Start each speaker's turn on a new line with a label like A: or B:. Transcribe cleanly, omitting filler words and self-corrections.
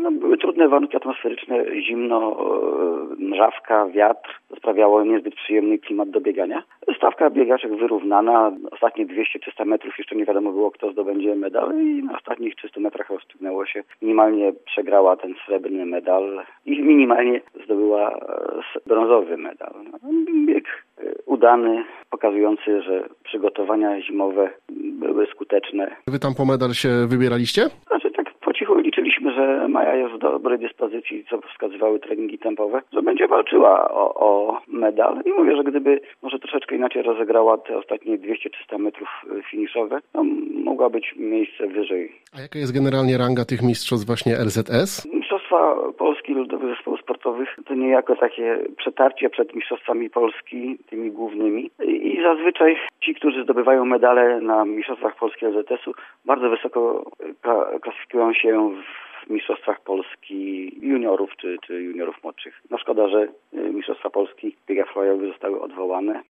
A: No, były trudne warunki atmosferyczne, zimno, mrzawka, wiatr. To sprawiało niezbyt przyjemny klimat do biegania. Stawka biegaczek wyrównana. Ostatnie 200-300 metrów jeszcze nie wiadomo było, kto zdobędzie medal i na ostatnich 300 metrach rozstrzygnęło się. Minimalnie przegrała ten srebrny medal i minimalnie zdobyła brązowy medal. Bieg udany, pokazujący, że przygotowania zimowe były skuteczne.
B: Wy tam po medal się wybieraliście?
A: Znaczy tak po cichu liczyliśmy, że Maja jest w dobrej dyspozycji, co wskazywały treningi tempowe, że będzie walczyła o medal. I mówię, że gdyby może troszeczkę inaczej rozegrała te ostatnie 200-300 metrów finiszowe, to mogła być miejsce wyżej.
B: A jaka jest generalnie ranga tych mistrzostw właśnie RZS?
A: Mistrzostwa Polski Ludowych Zespołów Sportowych to niejako takie przetarcie przed mistrzostwami Polski, tymi głównymi. I zazwyczaj ci, którzy zdobywają medale na mistrzostwach Polski RZS-u, bardzo wysoko klasyfikują się w mistrzostwach Polski juniorów czy juniorów młodszych. No szkoda, że mistrzostwa Polski w biegach flyerów zostały odwołane.